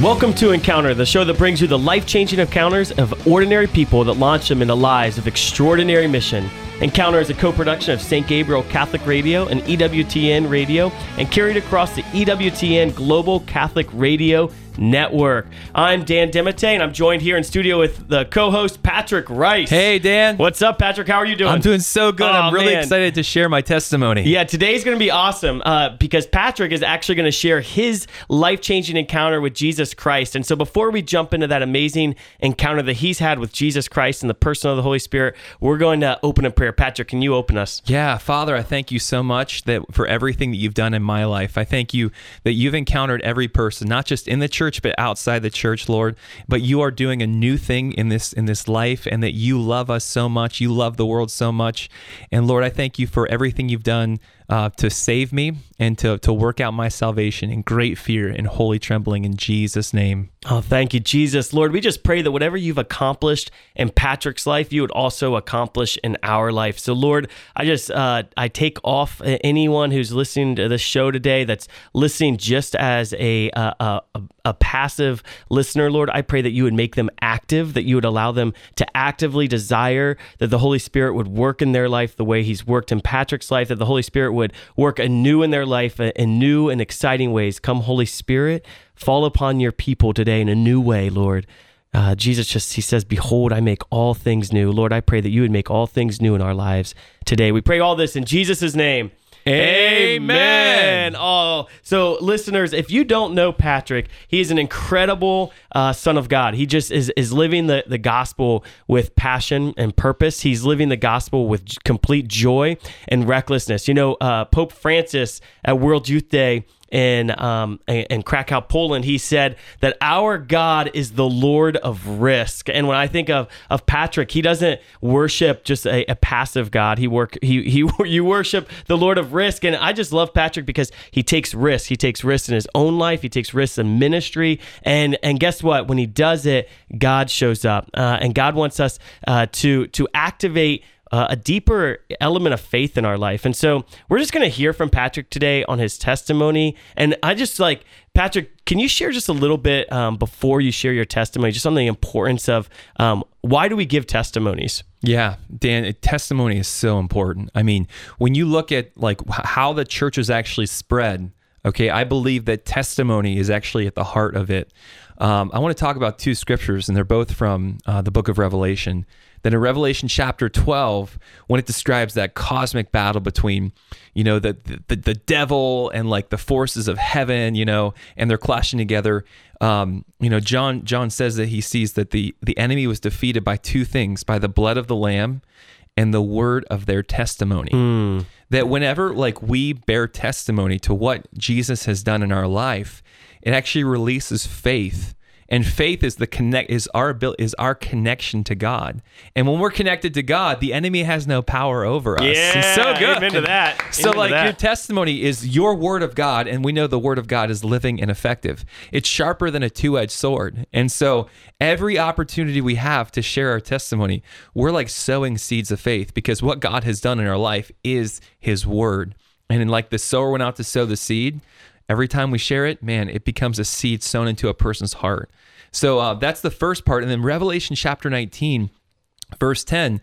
Welcome to Encounter, the show that brings you the life-changing encounters of ordinary people that launch them into lives of extraordinary mission. Encounter is a co-production of St. Gabriel Catholic Radio and EWTN Radio and carried across the EWTN Global Catholic Radio Network. I'm Dan Demite, and I'm joined here in studio with the co-host Patrick Rice. Hey, Dan. What's up, Patrick? How are you doing? I'm doing so good. I'm really excited to share my testimony. Yeah, today's going to be awesome because Patrick is actually going to share his life-changing encounter with Jesus Christ. And so before we jump into that amazing encounter that he's had with Jesus Christ and the person of the Holy Spirit, we're going to open in prayer. Patrick, can you open us? Yeah, Father, I thank you so much for everything that you've done in my life. I thank you that you've encountered every person, not just in the church, but outside the church, Lord. But you are doing a new thing in this life, and that you love us so much. You love the world so much. And Lord, I thank you for everything you've done to save me and to work out my salvation in great fear and holy trembling in Jesus' name. Oh, thank you, Jesus. Lord, we just pray that whatever you've accomplished in Patrick's life, you would also accomplish in our life. So, Lord, I take off anyone who's listening to this show today that's listening just as a passive listener, Lord. I pray that you would make them active, that you would allow them to actively desire that the Holy Spirit would work in their life the way he's worked in Patrick's life, that the Holy Spirit would work anew in their life in new and exciting ways. Come, Holy Spirit, fall upon your people today in a new way, Lord. Jesus he says, behold, I make all things new. Lord, I pray that you would make all things new in our lives today. We pray all this in Jesus' name. Amen. Oh, so listeners, if you don't know Patrick, he's an incredible son of God. He just is living the gospel with passion and purpose. He's living the gospel with complete joy and recklessness. You know, Pope Francis at World Youth Day in Krakow, Poland, he said that our God is the Lord of risk. And when I think of Patrick, he doesn't worship just a passive God. You worship the Lord of risk. And I just love Patrick because he takes risks. He takes risks in his own life. He takes risks in ministry. And guess what? When he does it, God shows up. And God wants us to activate a deeper element of faith in our life. And so we're just going to hear from Patrick today on his testimony. And I just Patrick, can you share just a little bit before you share your testimony, just on the importance of why do we give testimonies? Yeah, Dan, testimony is so important. I mean, when you look at how the church is actually spread, okay, I believe that testimony is actually at the heart of it. I want to talk about two scriptures, and they're both from the book of Revelation. Then in Revelation chapter 12, when it describes that cosmic battle between, the devil and the forces of heaven, and they're clashing together. John says that he sees that the enemy was defeated by two things, by the blood of the Lamb and the word of their testimony. That whenever we bear testimony to what Jesus has done in our life, it actually releases faith. And faith is our connection to God. And when we're connected to God, the enemy has no power over us. Yeah, it's so good. Amen to that. So your testimony is your word of God, and we know the word of God is living and effective. It's sharper than a two-edged sword. And so every opportunity we have to share our testimony, we're sowing seeds of faith, because what God has done in our life is his word. And in the sower went out to sow the seed, every time we share it, man, it becomes a seed sown into a person's heart. So that's the first part. And then Revelation chapter 19, verse 10,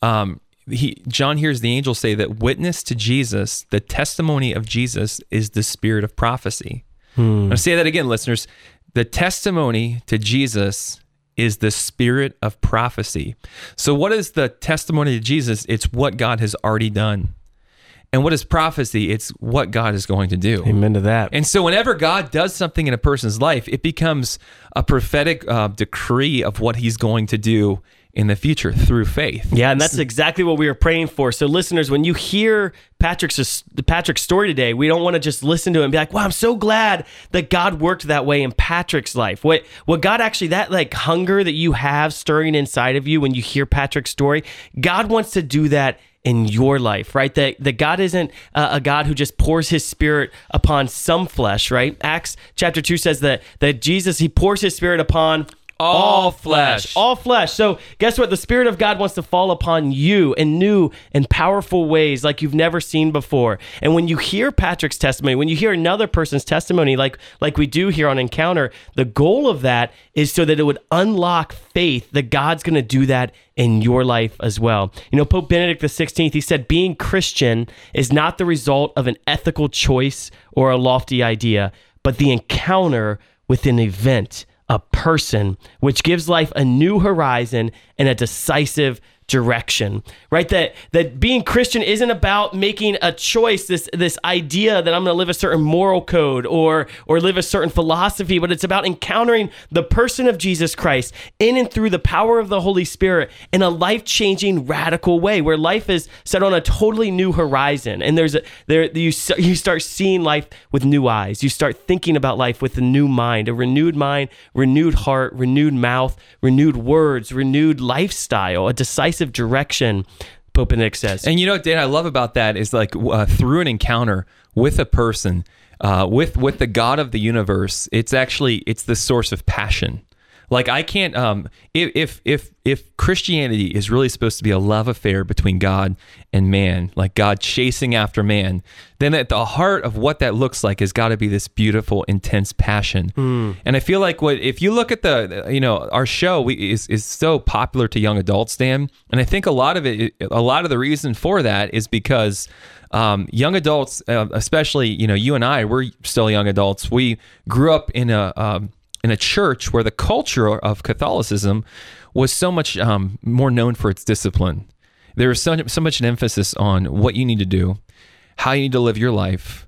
John hears the angel say that witness to Jesus, the testimony of Jesus, is the spirit of prophecy. I'll say that again, listeners. The testimony to Jesus is the spirit of prophecy. So what is the testimony to Jesus? It's what God has already done. And what is prophecy? It's what God is going to do. Amen to that. And so whenever God does something in a person's life, it becomes a prophetic decree of what he's going to do in the future through faith. Yeah, and that's exactly what we were praying for. So listeners, when you hear Patrick's story today, we don't want to just listen to it and be like, wow, I'm so glad that God worked that way in Patrick's life. What God actually, that hunger that you have stirring inside of you when you hear Patrick's story, God wants to do that in your life, right? That God isn't a God who just pours his spirit upon some flesh, right? Acts chapter 2 says that Jesus, he pours his spirit upon all flesh. All flesh. So guess what? The Spirit of God wants to fall upon you in new and powerful ways like you've never seen before. And when you hear Patrick's testimony, when you hear another person's testimony, like we do here on Encounter, the goal of that is so that it would unlock faith that God's going to do that in your life as well. You know, Pope Benedict XVI, he said, being Christian is not the result of an ethical choice or a lofty idea, but the encounter with an event, a person, which gives life a new horizon and a decisive direction, right? That being Christian isn't about making a choice, this idea that I'm going to live a certain moral code or live a certain philosophy, but it's about encountering the person of Jesus Christ in and through the power of the Holy Spirit in a life-changing, radical way, where life is set on a totally new horizon, and you start seeing life with new eyes. You start thinking about life with a new mind, renewed heart, renewed mouth, renewed words, renewed lifestyle, a decisive direction, Pope Benedict says. And you know what, Dan, I love about that is like through an encounter with a person, with the God of the universe, it's the source of passion. Like I can't, if Christianity is really supposed to be a love affair between God and man, like God chasing after man, then at the heart of what that looks like has got to be this beautiful, intense passion. And I feel like if you look at our show is so popular to young adults, Dan, and I think a lot of the reason for that is because young adults, especially, you and I, we're still young adults. We grew up in a church where the culture of Catholicism was so much more known for its discipline. There was so much an emphasis on what you need to do, how you need to live your life.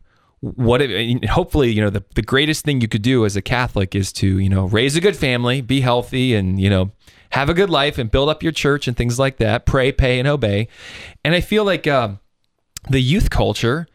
Hopefully, the greatest thing you could do as a Catholic is to, raise a good family, be healthy, and, have a good life and build up your church and things like that. Pray, pay, and obey. And I feel like the youth culture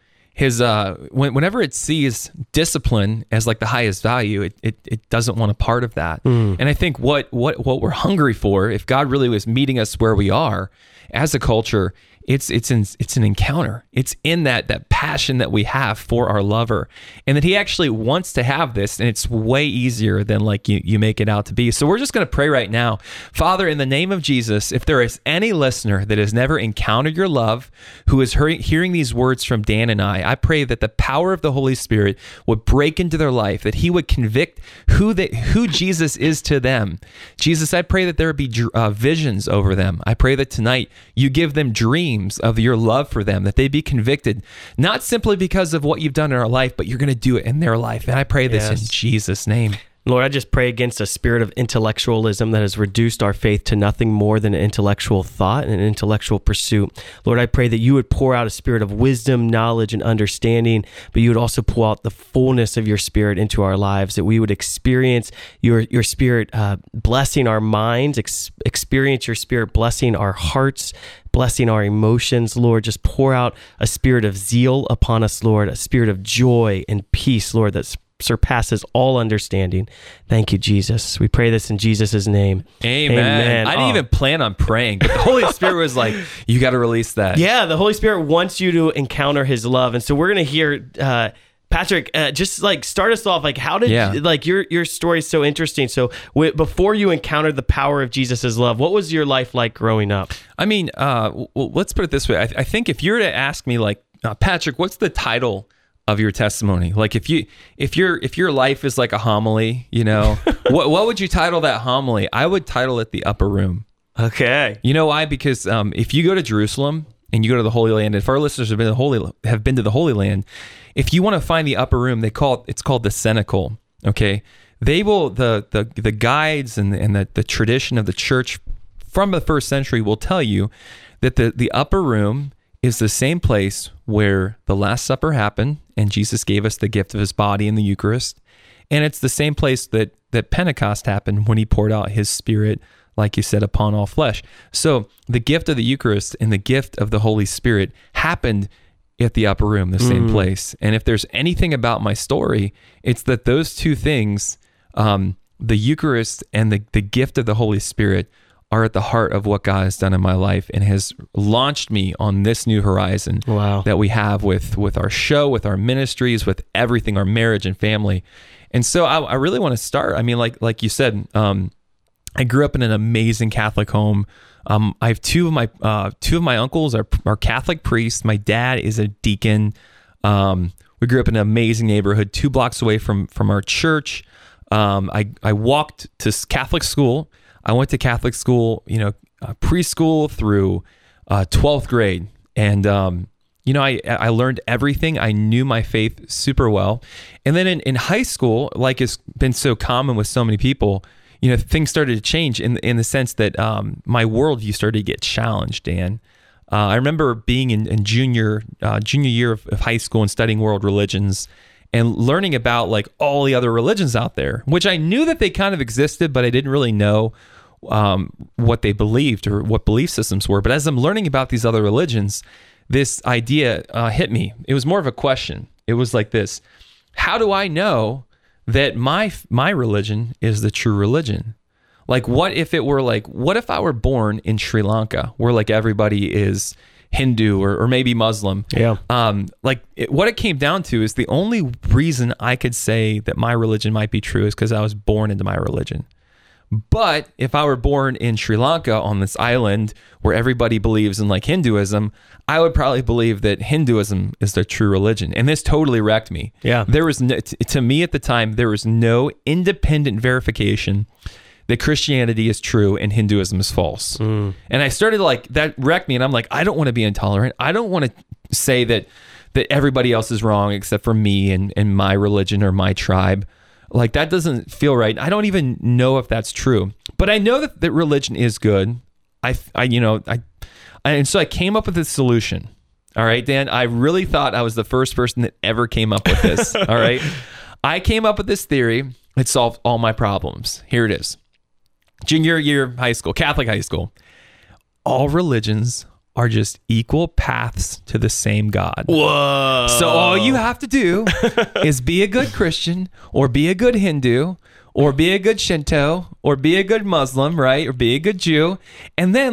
whenever it sees discipline as like the highest value, it doesn't want a part of that. And I think what we're hungry for, if God really was meeting us where we are as a culture, it's an encounter. It's in that passion that we have for our lover, and that he actually wants to have this, and it's way easier than like you make it out to be. So we're just going to pray right now. Father, in the name of Jesus, if there is any listener that has never encountered your love, who is hearing these words from Dan and I pray that the power of the Holy Spirit would break into their life, that he would convict who Jesus is to them. Jesus, I pray that there would be visions over them. I pray that tonight you give them dreams of your love for them, that they be convicted, not simply because of what you've done in our life, but you're going to do it in their life. And I pray this in Jesus' name. Lord, I just pray against a spirit of intellectualism that has reduced our faith to nothing more than an intellectual thought and an intellectual pursuit. Lord, I pray that you would pour out a spirit of wisdom, knowledge, and understanding, but you would also pour out the fullness of your spirit into our lives, that we would experience your spirit blessing our minds, experience your spirit blessing our hearts, blessing our emotions. Lord, just pour out a spirit of zeal upon us, Lord, a spirit of joy and peace, Lord, that surpasses all understanding. Thank you, Jesus. We pray this in Jesus' name. Amen. I didn't even plan on praying, but the Holy Spirit was like, you got to release that. Yeah, the Holy Spirit wants you to encounter his love. And so we're going to hear Patrick, just like start us off. Like, how did like your story is so interesting. So before you encountered the power of Jesus' love, what was your life like growing up? I mean, well, let's put it this way. I think if you were to ask me, like, Patrick, what's the title of your testimony? Like, if your life is like a homily, what would you title that homily? I would title it The Upper Room. Okay. You know why? Because if you go to Jerusalem and you go to the Holy Land, if our listeners have been to the Holy Land, if you want to find the upper room, it's called the cenacle. Okay, they will the guides and the tradition of the church from the first century will tell you that the upper room is the same place where the Last Supper happened and Jesus gave us the gift of his body in the Eucharist. And it's the same place that Pentecost happened when he poured out his Spirit, like you said, upon all flesh. So the gift of the Eucharist and the gift of the Holy Spirit happened at the upper room, the same place. And if there's anything about my story, it's that those two things, the Eucharist and the gift of the Holy Spirit, are at the heart of what God has done in my life and has launched me on this new horizon that we have with our show, with our ministries, with everything, our marriage and family. And so I really want to start. I mean, like you said, I grew up in an amazing Catholic home. I have two of my uncles are Catholic priests. My dad is a deacon. We grew up in an amazing neighborhood, 2 blocks away from our church. I walked to Catholic school. I went to Catholic school, preschool through 12th grade. And, I learned everything. I knew my faith super well. And then in high school, like it's been so common with so many people, things started to change in the sense that my worldview started to get challenged, Dan. I remember being in junior year of high school and studying world religions and learning about like all the other religions out there, which I knew that they kind of existed, but I didn't really know what they believed or what belief systems were. But as I'm learning about these other religions, this idea hit me. It was more of a question. It was like this: how do I know that my religion is the true religion? Like, what if I were born in Sri Lanka, where like everybody is Hindu or maybe Muslim? Yeah. What it came down to is the only reason I could say that my religion might be true is because I was born into my religion. But if I were born in Sri Lanka on this island where everybody believes in like Hinduism, I would probably believe that Hinduism is the true religion. And this totally wrecked me. Yeah. There was to me at the time, there was no independent verification that Christianity is true and Hinduism is false. And I started that wrecked me. And I'm like, I don't want to be intolerant. I don't want to say that everybody else is wrong except for me and my religion or my tribe. Like, that doesn't feel right. I don't even know if that's true, but I know that religion is good. And so I came up with this solution. All right, Dan, I really thought I was the first person that ever came up with this. All right. I came up with this theory. It solved all my problems. Here it is. Junior year of high school, Catholic high school. All religions are just equal paths to the same God. Whoa. So all you have to do is be a good Christian or be a good Hindu or be a good Shinto or be a good Muslim, right? Or be a good Jew. And then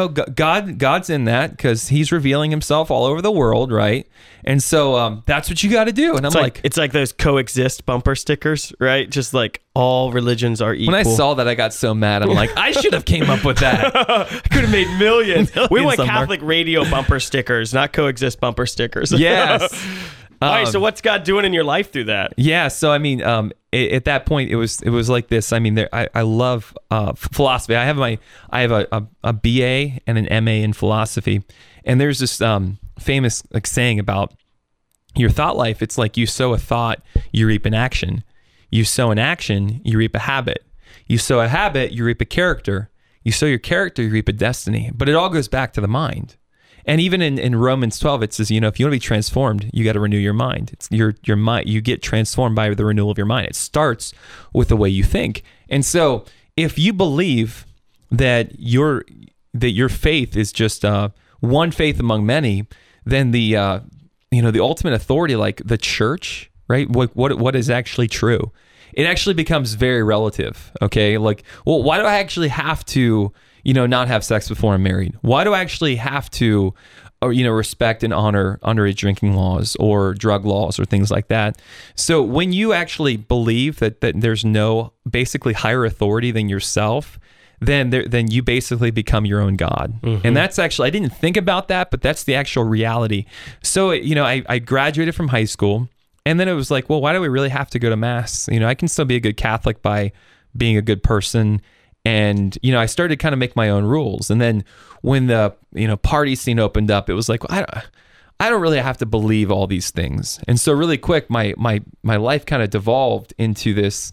God's in that because he's revealing himself all over the world, right? And so that's what you got to do. And it's like those coexist bumper stickers, right? Just like all religions are equal. When I saw that, I got so mad. I'm like, I should have came up with that. I could have made millions. We want Catholic radio bumper stickers, not coexist bumper stickers. Yes. All right, so what's God doing in your life through that? Yeah, so I mean, at that point, it was like this. I mean, I love philosophy. I have a BA and an MA in philosophy, and there's this famous saying about your thought life. It's like you sow a thought, you reap an action. You sow an action, you reap a habit. You sow a habit, you reap a character. You sow your character, you reap a destiny. But it all goes back to the mind. And even in Romans 12, it says, if you want to be transformed, you got to renew your mind. It's your mind. You get transformed by the renewal of your mind. It starts with the way you think. And so if you believe that your faith is just one faith among many, then the ultimate authority, like the church, right? What is actually true? It actually becomes very relative. Okay, like, well, why do I actually have to not have sex before I'm married? Why do I actually have to, respect and honor underage drinking laws or drug laws or things like that? So when you actually believe that there's no basically higher authority than yourself, then you basically become your own God. Mm-hmm. And that's actually, I didn't think about that, but that's the actual reality. So, I graduated from high school, and then it was like, well, why do we really have to go to mass? I can still be a good Catholic by being a good person. And, I started to kind of make my own rules. And then when the, party scene opened up, it was like, well, I don't really have to believe all these things. And so really quick, my life kind of devolved into this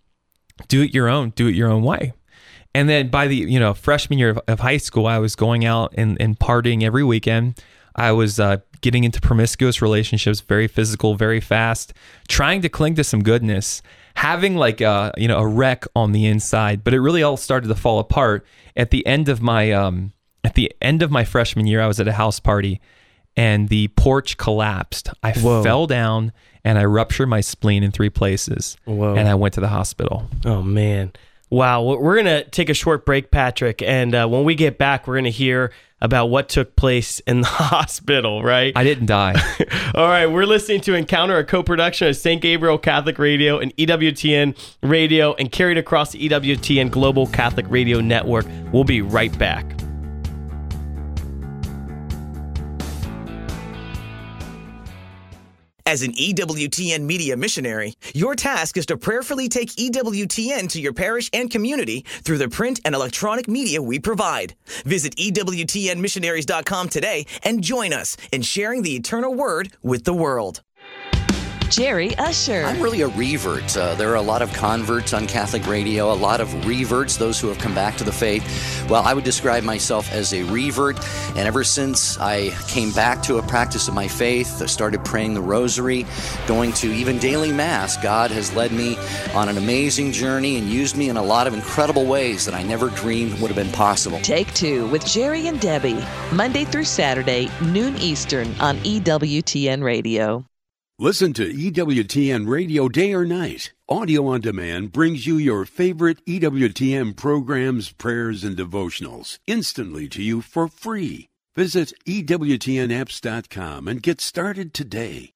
do it your own way. And then by the, freshman year of high school, I was going out and partying every weekend. I was getting into promiscuous relationships, very physical, very fast, trying to cling to some goodness, having like a wreck on the inside. But it really all started to fall apart at the end of my freshman year. I was at a house party, and the porch collapsed. I fell down, and I ruptured my spleen in 3 places. Whoa. And I went to the hospital. Oh man. Wow. We're going to take a short break, Patrick. And when we get back, we're going to hear about what took place in the hospital, right? I didn't die. All right. We're listening to Encounter, a co-production of St. Gabriel Catholic Radio and EWTN Radio, and carried across the EWTN Global Catholic Radio Network. We'll be right back. As an EWTN media missionary, your task is to prayerfully take EWTN to your parish and community through the print and electronic media we provide. Visit EWTNmissionaries.com today and join us in sharing the eternal word with the world. Jerry Usher. I'm really a revert. There are a lot of converts on Catholic radio, a lot of reverts, those who have come back to the faith. Well, I would describe myself as a revert, and ever since I came back to a practice of my faith, I started praying the rosary, going to even daily Mass. God has led me on an amazing journey and used me in a lot of incredible ways that I never dreamed would have been possible. Take Two with Jerry and Debbie, Monday through Saturday, noon Eastern on EWTN Radio. Listen to EWTN Radio day or night. Audio on demand brings you your favorite EWTN programs, prayers, and devotionals instantly to you for free. Visit EWTNapps.com and get started today.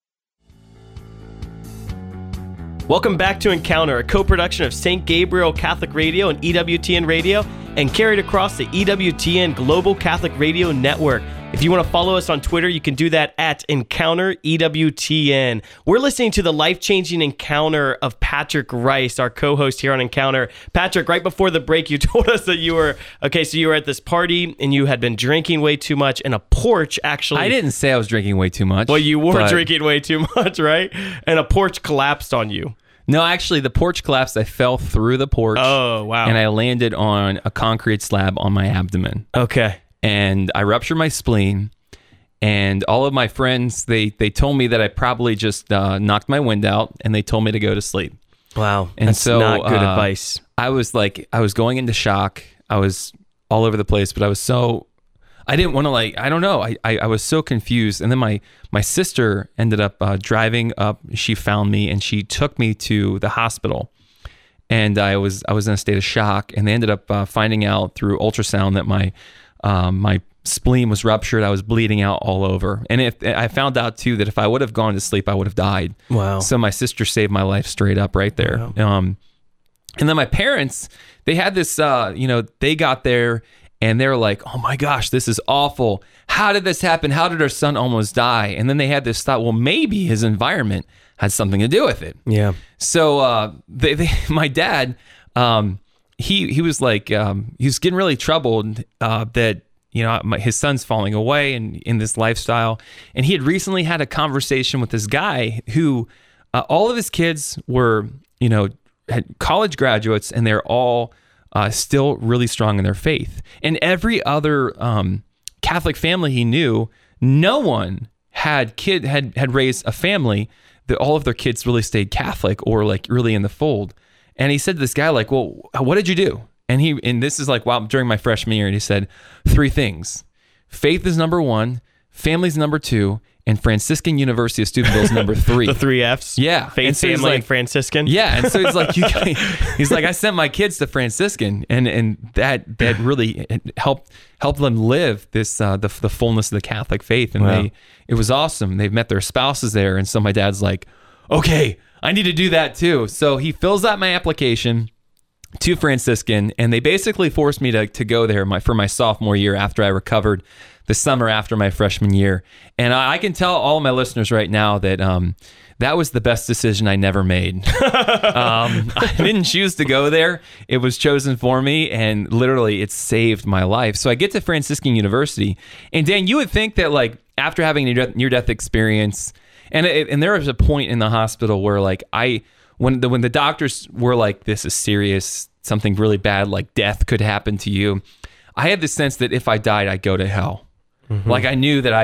Welcome back to Encounter, a co-production of St. Gabriel Catholic Radio and EWTN Radio, and carried across the EWTN Global Catholic Radio Network. If you want to follow us on Twitter, you can do that at Encounter EWTN. We're listening to the life-changing encounter of Patrick Rice, our co-host here on Encounter. Patrick, right before the break, you told us that you were at this party and you had been drinking way too much, and a porch actually... I didn't say I was drinking way too much. Well, you were drinking way too much, right? And a porch collapsed on you. No, actually, the porch collapsed. I fell through the porch. Oh, wow. And I landed on a concrete slab on my abdomen. Okay. And I ruptured my spleen. And all of my friends, they told me that I probably just knocked my wind out, and they told me to go to sleep. Wow. And that's so, not good advice. I was going into shock. I was all over the place, but I didn't want to I don't know. I was so confused. And then my sister ended up driving up. She found me and she took me to the hospital. And I was in a state of shock. And they ended up finding out through ultrasound that my spleen was ruptured. I was bleeding out all over. And I found out too that if I would have gone to sleep, I would have died. Wow. So my sister saved my life straight up right there. Wow. And then my parents, they had this, they got there. And they were like, oh my gosh, this is awful. How did this happen? How did our son almost die? And then they had this thought, well, maybe his environment had something to do with it. Yeah. So my dad, he was like, he was getting really troubled that, his son's falling away and in this lifestyle. And he had recently had a conversation with this guy who all of his kids were, had college graduates, and they're all still really strong in their faith. And every other Catholic family he knew, no one had raised a family that all of their kids really stayed Catholic or like really in the fold. And he said to this guy, like, well, what did you do? And this is like, during my freshman year, and he said 3 things. Faith is number 1, family's number 2, and Franciscan University of Steubenville is number 3. The 3 Fs? Yeah. Faith, family, and Franciscan? Yeah. And so he's like, I sent my kids to Franciscan, and that really helped them live this, the fullness of the Catholic faith. And wow. It was awesome. They've met their spouses there. And so my dad's like, okay, I need to do that too. So he fills out my application to Franciscan, and they basically forced me to go there for my sophomore year after I recovered the summer after my freshman year. And I can tell all of my listeners right now that that was the best decision I never made. I didn't choose to go there. It was chosen for me, and literally it saved my life. So I get to Franciscan University, and Dan, you would think that like after having a near-death experience, and there was a point in the hospital where like when the doctors were like, this is serious, something really bad, like death could happen to you, I had the sense that if I died, I'd go to hell. Mm-hmm. Like I knew that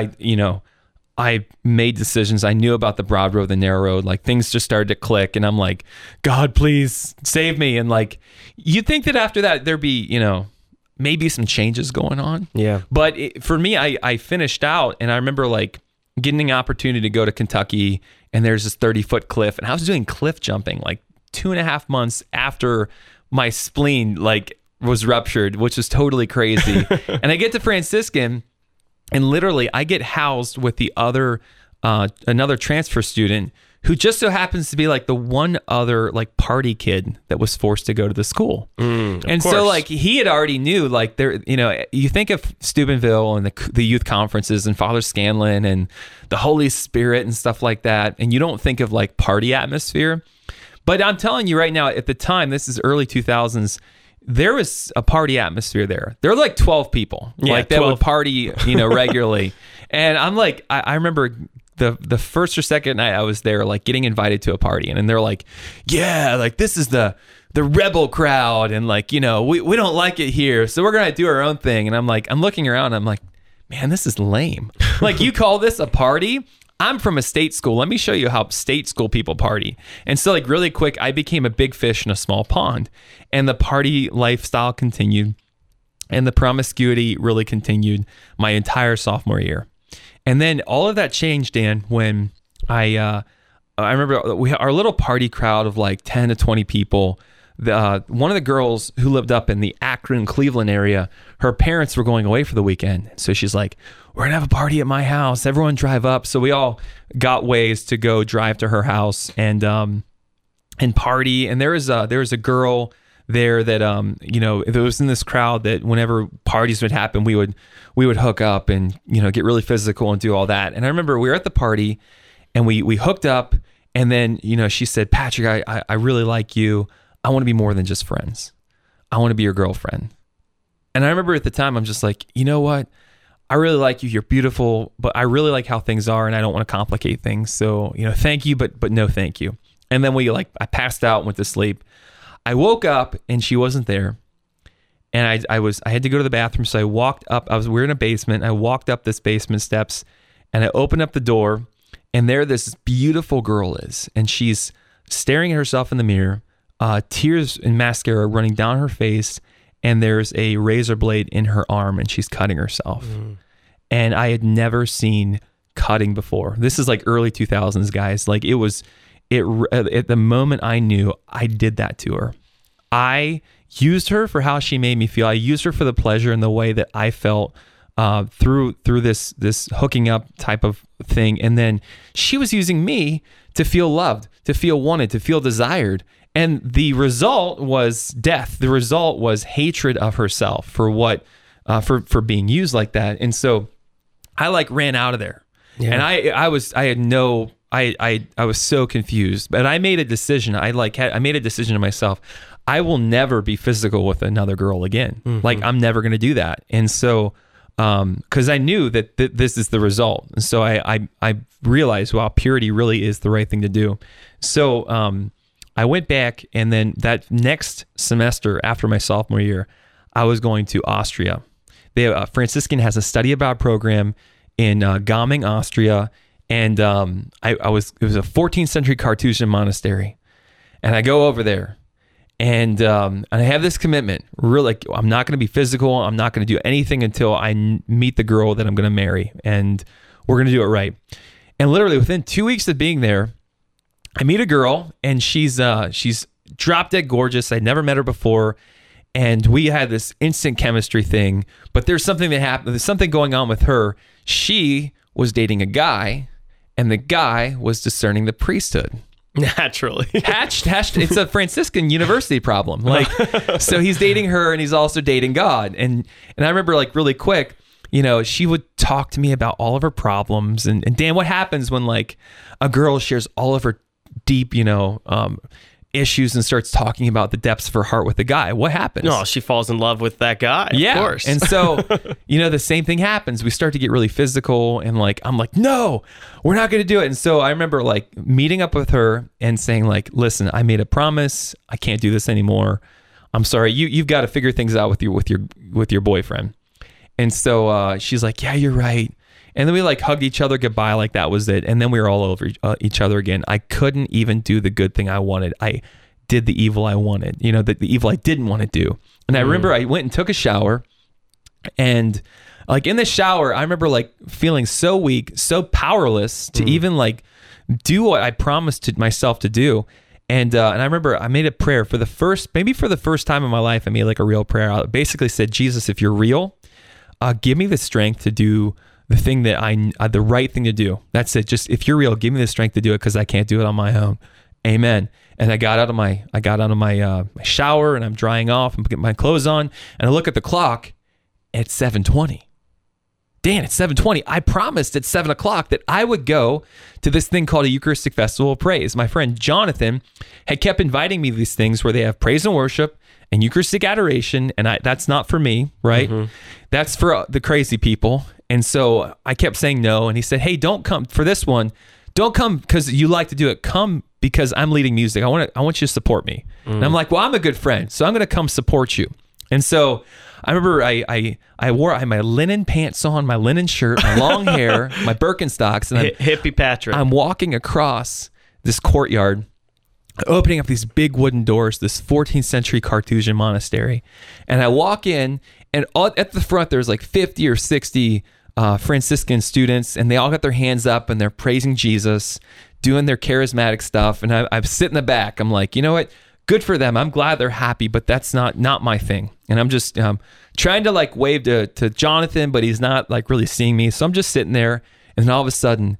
I made decisions. I knew about the broad road, the narrow road, like things just started to click, and I'm like, God, please save me. And like, you'd think that after that, there'd be, maybe some changes going on. Yeah. But for me, I finished out, and I remember like getting an opportunity to go to Kentucky, and there's this 30-foot cliff, and I was doing cliff jumping like 2.5 months after my spleen like was ruptured, which was totally crazy. And I get to Franciscan, and literally I get housed with the other another transfer student who just so happens to be like the one other like party kid that was forced to go to the school. And so like he had already knew like there, you know, you think of Steubenville and the youth conferences and Father Scanlon and the Holy Spirit and stuff like that. And you don't think of like party atmosphere, but I'm telling you right now, at the time, this is early 2000s, there was a party atmosphere there. There were like 12 people like that would party, you know, regularly. And I'm like, I remember the first or second night I was there, like getting invited to a party, and they're like, yeah, like this is the rebel crowd, and like, you know, we don't like it here, so we're gonna do our own thing. And I'm like, I'm looking around, I'm like, man, this is lame. Like, you call this a party? I'm from a state school. Let me show you how state school people party. And so like really quick, I became a big fish in a small pond, and the party lifestyle continued, and the promiscuity really continued my entire sophomore year. And then all of that changed, Dan, when I remember our little party crowd of like 10 to 20 people. One of the girls who lived up in the Akron, Cleveland area, her parents were going away for the weekend. So she's like, we're gonna have a party at my house. Everyone drive up. So we all got ways to go drive to her house and party. And there was a girl there that you know, there was in this crowd that whenever parties would happen, we would hook up and, you know, get really physical and do all that. And I remember we were at the party and we hooked up, and then, you know, she said, Patrick, I really like you. I want to be more than just friends. I want to be your girlfriend. And I remember at the time, I'm just like, you know what? I really like you. You're beautiful, but I really like how things are, and I don't want to complicate things. So, you know, thank you, but no thank you. And then I passed out and went to sleep. I woke up and she wasn't there. And I had to go to the bathroom. So I walked up, we were in a basement. I walked up this basement steps, and I opened up the door, and there this beautiful girl is, and she's staring at herself in the mirror, tears and mascara running down her face. And there's a razor blade in her arm, and she's cutting herself. And I had never seen cutting before. This is like early 2000s, guys. Like at the moment I knew, I did that to her. I used her for how she made me feel. I used her for the pleasure and the way that I felt through this hooking up type of thing. And then she was using me to feel loved, to feel wanted, to feel desired. And the result was death. The result was hatred of herself for what, for being used like that. And so I like ran out of there. Yeah. And I was so confused, but I made a decision. I made a decision to myself. I will never be physical with another girl again. Mm-hmm. Like, I'm never going to do that. And so, cause I knew that this is the result. And so I realized, wow, purity really is the right thing to do. So, I went back, and then that next semester after my sophomore year, I was going to Austria. Franciscan has a study abroad program in Gaming, Austria. And it was a 14th century Carthusian monastery. And I go over there, and I have this commitment, really, like, I'm not going to be physical. I'm not going to do anything until I meet the girl that I'm going to marry, and we're going to do it right. And literally within 2 weeks of being there, I meet a girl, and she's drop dead gorgeous. I'd never met her before. And we had this instant chemistry thing, but there's something that happened. There's something going on with her. She was dating a guy, and the guy was discerning the priesthood. Naturally. It's a Franciscan university problem. Like, so he's dating her, and he's also dating God. And I remember, like, really quick, you know, she would talk to me about all of her problems. And Dan, what happens when, like, a girl shares all of her deep, you know, issues and starts talking about the depths of her heart with the guy? What happens? No, she falls in love with that guy. Yeah, of course. And so, you know, the same thing happens. We start to get really physical, and like, I'm like, no, we're not going to do it. And so I remember like meeting up with her and saying like, listen, I made a promise. I can't do this anymore. I'm sorry. You've got to figure things out with your boyfriend. And so she's like, yeah, you're right. And then we like hugged each other goodbye, like that was it. And then we were all over each other again. I couldn't even do the good thing I wanted. I did the evil I wanted, you know, the evil I didn't want to do. And I remember I went and took a shower, and like in the shower, I remember like feeling so weak, so powerless to even like do what I promised to myself to do. And I remember I made a prayer for the first time in my life. I made like a real prayer. I basically said, Jesus, if you're real, give me the strength to do the thing that the right thing to do. That's it. Just if you're real, give me the strength to do it because I can't do it on my own. Amen. And I got out of my my shower and I'm drying off and getting my clothes on and I look at the clock. It's 7:20. Dan, it's 7:20. I promised at 7 o'clock that I would go to this thing called a Eucharistic Festival of Praise. My friend Jonathan had kept inviting me to these things where they have praise and worship and Eucharistic adoration, and that's not for me, right? Mm-hmm. That's for the crazy people. And so I kept saying no, and he said, hey, don't come for this one. Don't come because you like to do it. Come because I'm leading music. I want you to support me. Mm. And I'm like, well, I'm a good friend, so I'm going to come support you. And so I remember I had my linen pants on, my linen shirt, my long hair, my Birkenstocks, and hippie Patrick. I'm walking across this courtyard, opening up these big wooden doors, this 14th century Carthusian monastery. And I walk in, and at the front, there's like 50 or 60 Franciscan students, and they all got their hands up, and they're praising Jesus, doing their charismatic stuff. And I sit in the back. I'm like, you know what? Good for them. I'm glad they're happy, but that's not my thing. And I'm just trying to like wave to Jonathan, but he's not like really seeing me. So I'm just sitting there, and then all of a sudden,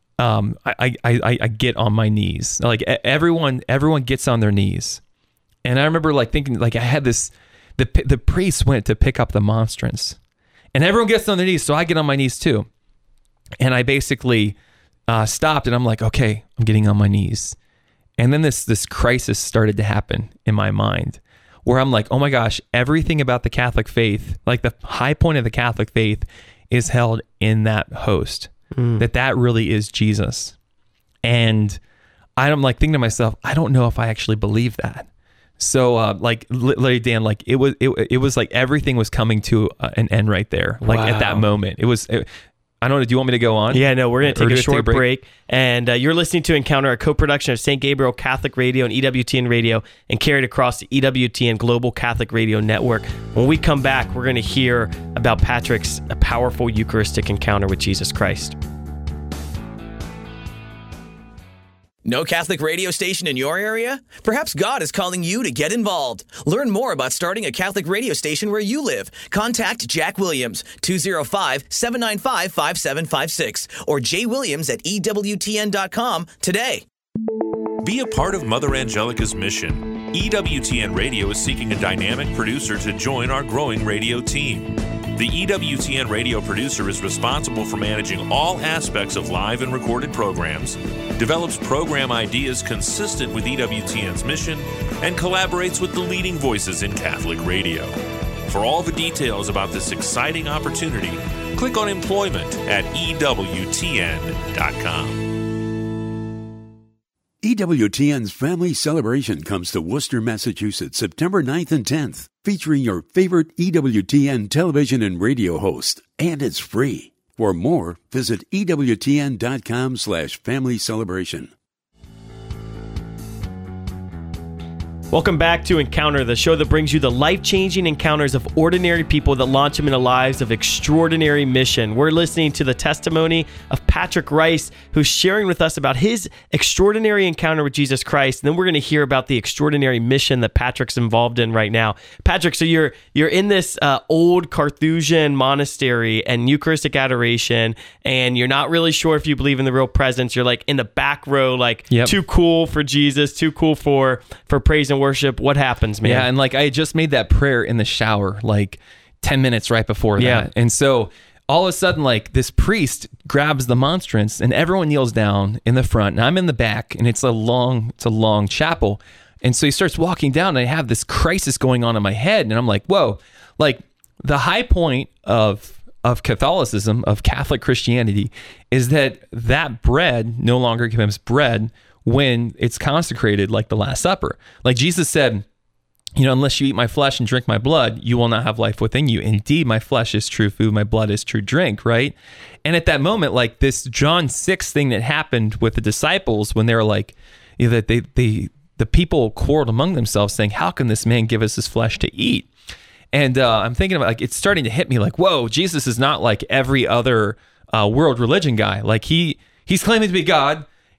I get on my knees. Like everyone gets on their knees, and I remember like thinking like I had this. The priest went to pick up the monstrance, and everyone gets on their knees, so I get on my knees too, and I basically stopped, and I'm like, okay, I'm getting on my knees. And then this crisis started to happen in my mind where I'm like, oh my gosh, everything about the Catholic faith, like the high point of the Catholic faith is held in that host, that really is Jesus. And I'm like thinking to myself, I don't know if I actually believe that. So like Larry Dan, like it was like everything was coming to an end right there. Like at that moment, I don't know. Do you want me to go on? Yeah, no, we're going to take a short break. And you're listening to Encounter, a co-production of St. Gabriel Catholic Radio and EWTN Radio, and carried across the EWTN Global Catholic Radio Network. When we come back, we're going to hear about Patrick's powerful Eucharistic encounter with Jesus Christ. No Catholic radio station in your area? Perhaps God is calling you to get involved. Learn more about starting a Catholic radio station where you live. Contact Jack Williams, 205-795-5756, or jwilliams@ewtn.com today. Be a part of Mother Angelica's mission. EWTN Radio is seeking a dynamic producer to join our growing radio team. The EWTN radio producer is responsible for managing all aspects of live and recorded programs, develops program ideas consistent with EWTN's mission, and collaborates with the leading voices in Catholic radio. For all the details about this exciting opportunity, click on employment at EWTN.com. EWTN's Family Celebration comes to Worcester, Massachusetts, September 9th and 10th, featuring your favorite EWTN television and radio host, and it's free. For more, visit EWTN.com/family celebration. Welcome back to Encounter, the show that brings you the life-changing encounters of ordinary people that launch them into lives of extraordinary mission. We're listening to the testimony of Patrick Rice, who's sharing with us about his extraordinary encounter with Jesus Christ. And then we're going to hear about the extraordinary mission that Patrick's involved in right now. Patrick, so you're in this old Carthusian monastery and Eucharistic adoration, and you're not really sure if you believe in the real presence. You're like in the back row, like too cool for Jesus, too cool for praise and worship. What happens, man? Yeah, and like I just made that prayer in the shower like 10 minutes right before that. Yeah. And so all of a sudden, like this priest grabs the monstrance and everyone kneels down in the front and I'm in the back, and it's a long chapel. And so he starts walking down and I have this crisis going on in my head, and I'm like, whoa, like the high point of Catholicism, of Catholic Christianity, is that bread no longer becomes bread when it's consecrated like the Last Supper. Like Jesus said, unless you eat my flesh and drink my blood, you will not have life within you. Indeed, my flesh is true food, my blood is true drink, right? And at that moment, like this John 6 thing that happened with the disciples when they were like, that the people quarreled among themselves saying, how can this man give us his flesh to eat? And I'm thinking about, like, it's starting to hit me like, whoa, Jesus is not like every other world religion guy. Like he's claiming to be God.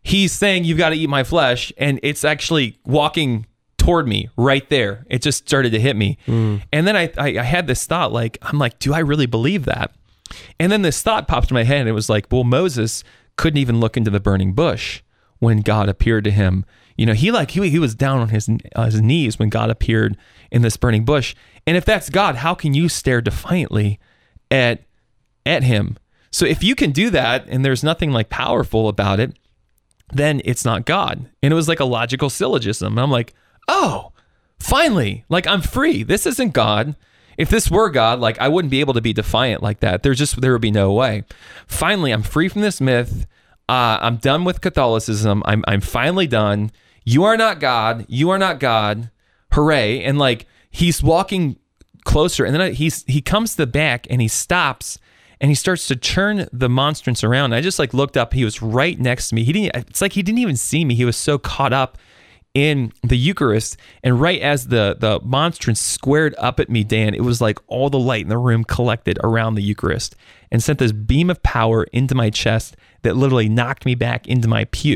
he's saying, you've got to eat my flesh. And it's actually walking toward me right there. It just started to hit me. And then I had this thought, like, I'm like, do I really believe that? And then this thought popped in my head, and it was like, well, Moses couldn't even look into the burning bush when God appeared to him. You know, he was down on his knees when God appeared in this burning bush. And if that's God, how can you stare defiantly at him? So if you can do that and there's nothing like powerful about it, then it's not God. And it was like a logical syllogism. And I'm like, oh, finally, like I'm free. This isn't God. If this were God, like I wouldn't be able to be defiant like that. There would be no way. Finally, I'm free from this myth. I'm done with Catholicism. I'm finally done. You are not God. You are not God. Hooray. And like, he's walking closer, and then he comes to the back and he stops and he starts to turn the monstrance around. I just like looked up. He was right next to me. It's like he didn't even see me. He was so caught up in the Eucharist. And right as the monstrance squared up at me, Dan, it was like all the light in the room collected around the Eucharist and sent this beam of power into my chest that literally knocked me back into my pew.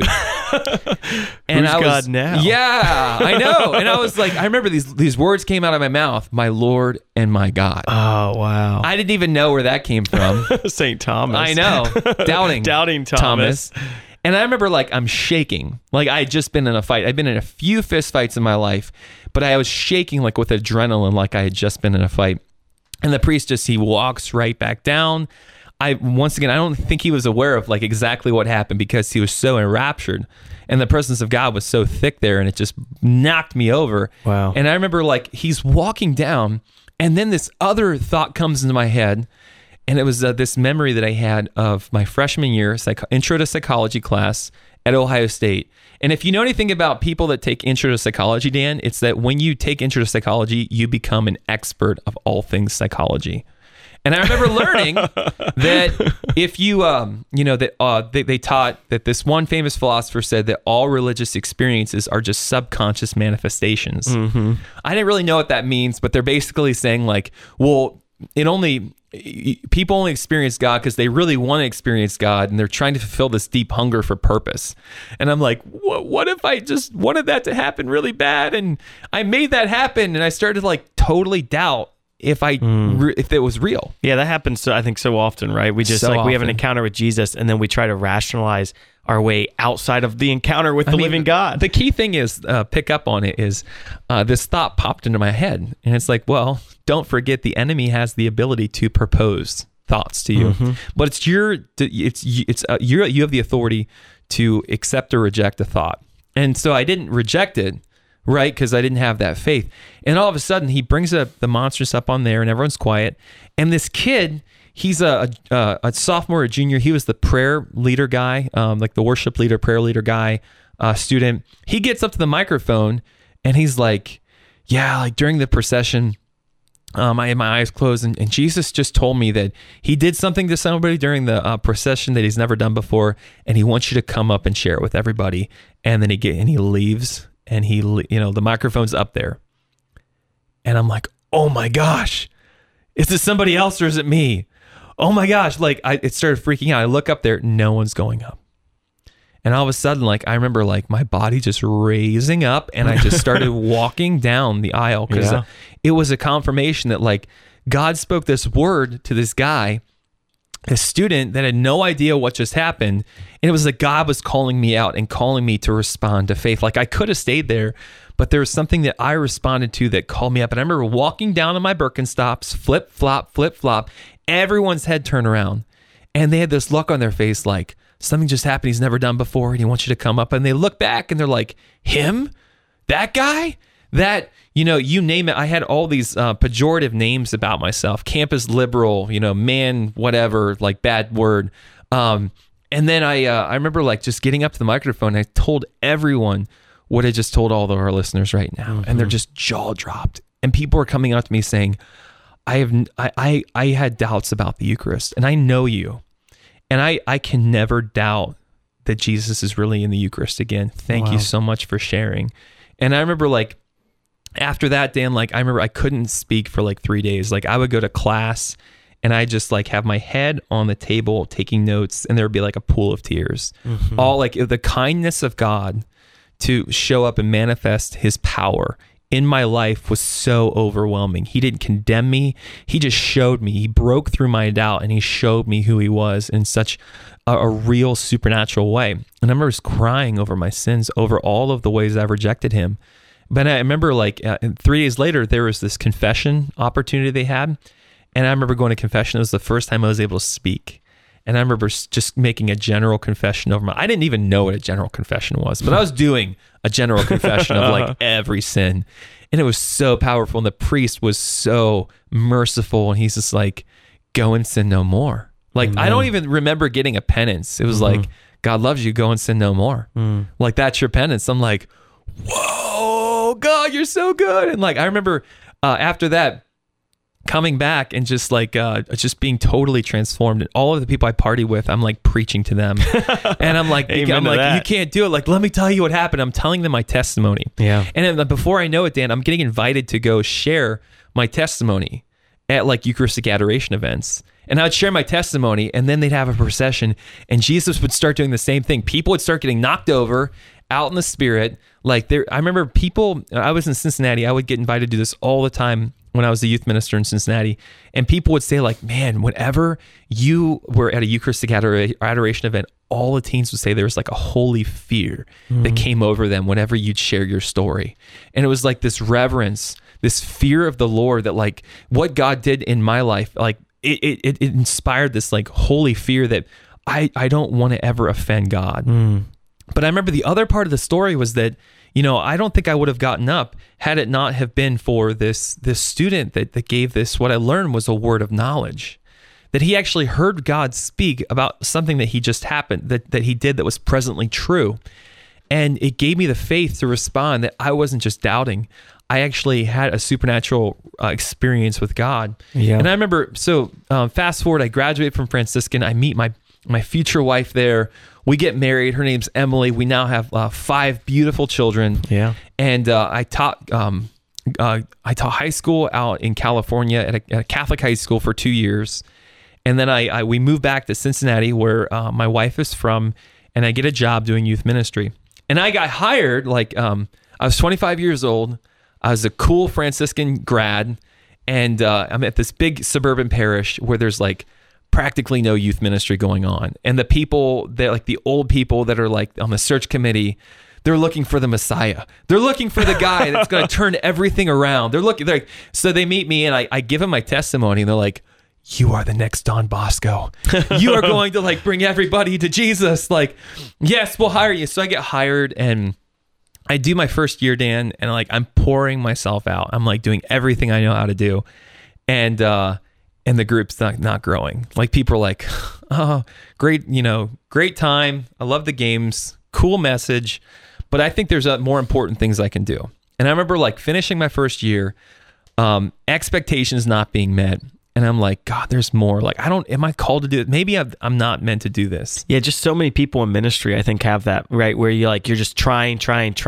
And Who's God now? Yeah, I know. And I was like, I remember these words came out of my mouth, my Lord and my God. Oh, wow. I didn't even know where that came from. St. Thomas. I know. Doubting Thomas. And I remember like I'm shaking. Like I had just been in a fight. I'd been in a few fist fights in my life, but I was shaking like with adrenaline, like I had just been in a fight. And the priest he walks right back down. Once again, I don't think he was aware of like exactly what happened because he was so enraptured and the presence of God was so thick there, and it just knocked me over. Wow. And I remember like he's walking down, and then this other thought comes into my head, and it was this memory that I had of my freshman year intro to psychology class at Ohio State. And if you know anything about people that take intro to psychology, Dan, it's that when you take intro to psychology, you become an expert of all things psychology. And I remember learning that if you, they taught that this one famous philosopher said that all religious experiences are just subconscious manifestations. Mm-hmm. I didn't really know what that means, but they're basically saying like, well, people only experience God because they really want to experience God, and they're trying to fulfill this deep hunger for purpose. And I'm like, what if I just wanted that to happen really bad, and I made that happen, and I started to like totally doubt if it was real. Yeah, that happens. I think so often, right? We just we have an encounter with Jesus, and then we try to rationalize our way outside of the encounter with the living God. The key thing is pick up on it is this thought popped into my head, and it's like, well, don't forget the enemy has the ability to propose thoughts to you, but you have the authority to accept or reject a thought. And so I didn't reject it. Right, because I didn't have that faith. And all of a sudden, he brings up the monstrance up on there, and everyone's quiet. And this kid, he's a sophomore or junior. He was the prayer leader guy, like the worship leader, prayer leader guy, student. He gets up to the microphone, and he's like, yeah, like during the procession, I had my eyes closed, and Jesus just told me that he did something to somebody during the procession that he's never done before, and he wants you to come up and share it with everybody. And then he leaves. And the microphone's up there. And I'm like, oh my gosh, is this somebody else or is it me? Oh my gosh. Like it started freaking out. I look up there, no one's going up. And all of a sudden, like I remember like my body just raising up, and I just started walking down the aisle because it was a confirmation that like God spoke this word to this guy, a student that had no idea what just happened. And it was like God was calling me out and calling me to respond to faith. Like I could have stayed there, but there was something that I responded to that called me up. And I remember walking down on my Birkenstocks, flip, flop, everyone's head turned around. And they had this look on their face like something just happened he's never done before, and he wants you to come up. And they look back and they're like, him? That guy? That, you name it. I had all these pejorative names about myself. Campus liberal, man, whatever, like bad word. And then I remember like just getting up to the microphone. I told everyone what I just told all of our listeners right now. And they're just jaw dropped. And people are coming up to me saying, I had doubts about the Eucharist, and I know you. And I can never doubt that Jesus is really in the Eucharist again. Thank you so much for sharing. And I remember like, after that, Dan, like I remember I couldn't speak for like 3 days. Like I would go to class and I just like have my head on the table taking notes, and there would be like a pool of tears. All like the kindness of God to show up and manifest his power in my life was so overwhelming. He didn't condemn me. He just showed me. He broke through my doubt, and he showed me who he was in such a real supernatural way. And I remember just crying over my sins, over all of the ways I've rejected him. But I remember 3 days later, there was this confession opportunity they had. And I remember going to confession. It was the first time I was able to speak. And I remember just making a general confession over I didn't even know what a general confession was, but I was doing a general confession of like every sin. And it was so powerful. And the priest was so merciful. And he's just like, go and sin no more. Like, I don't even remember getting a penance. It was like, God loves you, go and sin no more. Like, that's your penance. I'm like, whoa, God, you're so good. And like, I remember after that, coming back and just like just being totally transformed. And all of the people I party with, I'm like preaching to them. And I'm like, you can't do it. Like, let me tell you what happened. I'm telling them my testimony. Yeah. And then before I know it, Dan, I'm getting invited to go share my testimony at like Eucharistic adoration events. And I would share my testimony, and then they'd have a procession, and Jesus would start doing the same thing. People would start getting knocked over out in the spirit. Like I remember I was in Cincinnati. I would get invited to do this all the time when I was a youth minister in Cincinnati. And people would say like, man, whenever you were at a Eucharistic adoration event, all the teens would say there was like a holy fear that came over them whenever you'd share your story. And it was like this reverence, this fear of the Lord, that like what God did in my life, like it inspired this like holy fear that I don't want to ever offend God. But I remember the other part of the story was that, I don't think I would have gotten up had it not have been for this student that gave this. What I learned was a word of knowledge, that he actually heard God speak about something that he just happened, that he did that was presently true. And it gave me the faith to respond, that I wasn't just doubting. I actually had a supernatural experience with God. Yeah. And I remember, fast forward, I graduate from Franciscan. I meet my future wife there. We get married. Her name's Emily. We now have 5 beautiful children. Yeah. And I taught high school out in California at a Catholic high school for 2 years. And then we moved back to Cincinnati, where my wife is from, and I get a job doing youth ministry. And I got hired, I was 25 years old. I was a cool Franciscan grad, and I'm at this big suburban parish where there's like practically no youth ministry going on. And the people that like the old people that are like on the search committee, they're looking for the Messiah. They're looking for the guy that's going to turn everything around. So they meet me, and I give them my testimony, and they're like, you are the next Don Bosco. You are going to like bring everybody to Jesus. Like, yes, we'll hire you. So I get hired, and I do my first year, Dan, and like I'm pouring myself out. I'm like doing everything I know how to do, and the group's not growing. Like, people are like, oh, great, great time. I love the games, cool message, but I think there's more important things I can do. And I remember like finishing my first year, expectations not being met. And I'm like, God, there's more. Like, am I called to do it? Maybe I'm not meant to do this. Yeah, just so many people in ministry, I think, have that, right? Where you're just trying,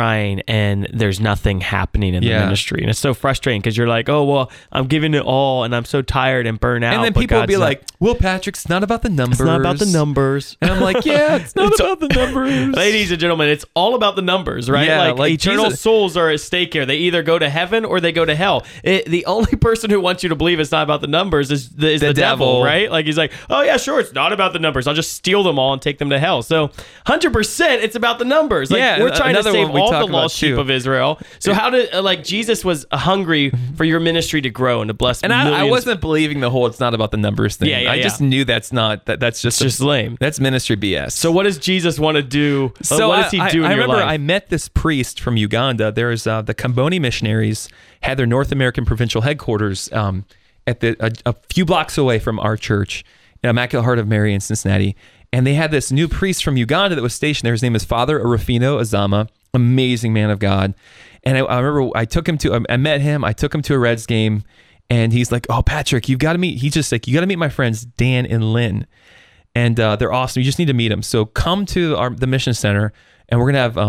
and there's nothing happening in the ministry. And it's so frustrating because you're like, oh, well, I'm giving it all, and I'm so tired and burnt out. And then people will be like, well, Patrick, it's not about the numbers. It's not about the numbers. And I'm like, yeah, it's not about the numbers. Ladies and gentlemen, it's all about the numbers, right? Yeah, like eternal souls are at stake here. They either go to heaven or they go to hell. The only person who wants you to believe it's not about the numbers is the devil, right? Like, he's like, oh yeah, sure, it's not about the numbers. I'll just steal them all and take them to hell. So 100% it's about the numbers. Like, we're trying to save all the lost sheep of Israel. So how did Jesus was hungry for your ministry to grow and to bless and millions. I wasn't believing the whole it's not about the numbers thing. I just knew that's just lame. That's ministry BS. So what does Jesus want to do? So what does he do in I your remember life? I met this priest from Uganda. There's the Kamboni missionaries had their North American provincial headquarters at a few blocks away from our church, Immaculate Heart of Mary in Cincinnati. And they had this new priest from Uganda that was stationed there. His name is Father Arufino Azama, amazing man of God. And I remember I met him, I took him to a Reds game, and he's like, oh, Patrick, he's just like, you got to meet my friends, Dan and Lynn. And they're awesome. You just need to meet them. So come to the mission center, and we're going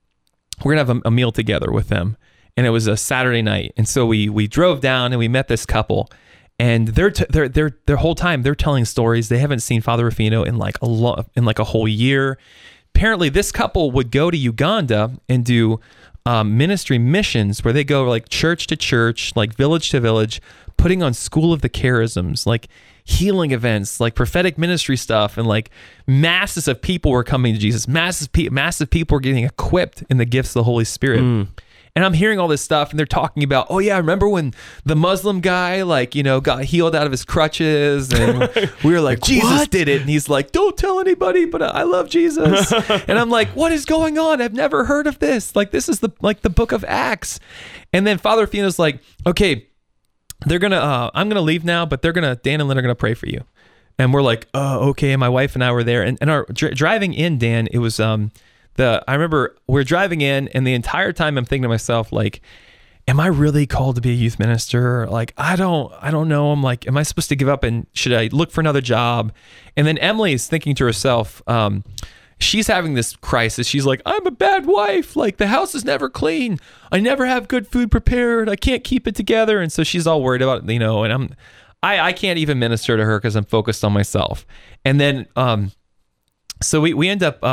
to have a meal together with them. And it was a Saturday night. And so we drove down and we met this couple. And they're their whole time they're telling stories. They haven't seen Father Rufino in like a whole year. Apparently, this couple would go to Uganda and do ministry missions where they go like church to church, like village to village, putting on School of the Charisms, like healing events, like prophetic ministry stuff, and like masses of people were coming to Jesus. Massive people were getting equipped in the gifts of the Holy Spirit. And I'm hearing all this stuff, and they're talking about, oh yeah, remember when the Muslim guy, like, you know, got healed out of his crutches, and we were like, Jesus what? did it, and he's like, don't tell anybody, but I love Jesus. And I'm like, what is going on? I've never heard of this. Like, this is the book of Acts. And then Father Rufino's like, okay, they're gonna, I'm gonna leave now, but Dan and Lynn are gonna pray for you. And we're like, oh, okay. And my wife and I were there, and our driving in, Dan, it was I remember we're driving in, and the entire time I'm thinking to myself, like, am I really called to be a youth minister? Like, I don't know. I'm like, am I supposed to give up, and should I look for another job? And then Emily is thinking to herself, she's having this crisis. She's like, I'm a bad wife. Like, the house is never clean. I never have good food prepared. I can't keep it together. And so she's all worried about, you know, and I can't even minister to her because I'm focused on myself. And then, so we end up,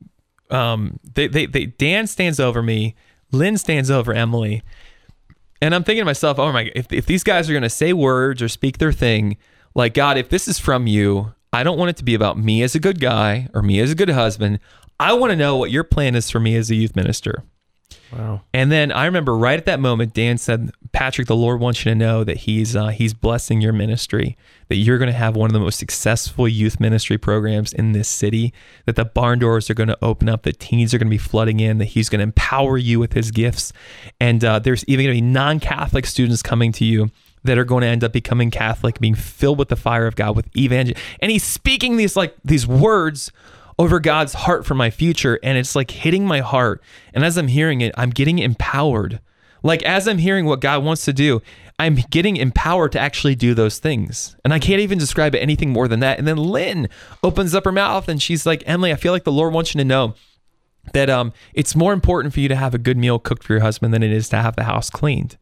Dan stands over me, Lynn stands over Emily, and I'm thinking to myself, oh my, if these guys are going to say words or speak their thing, like, God, if this is from you, I don't want it to be about me as a good guy or me as a good husband. I want to know what your plan is for me as a youth minister. Wow. And then I remember right at that moment, Dan said, Patrick, the Lord wants you to know that he's blessing your ministry, that you're going to have one of the most successful youth ministry programs in this city, that the barn doors are going to open up, that teens are going to be flooding in, that he's going to empower you with his gifts. And there's even going to be non-Catholic students coming to you that are going to end up becoming Catholic, being filled with the fire of God, with evangel. And he's speaking these words over God's heart for my future, and it's like hitting my heart. And as I'm hearing it, I'm getting empowered. Like, as I'm hearing what God wants to do, I'm getting empowered to actually do those things. And I can't even describe it anything more than that. And then Lynn opens up her mouth and she's like, Emily, I feel like the Lord wants you to know that it's more important for you to have a good meal cooked for your husband than it is to have the house cleaned.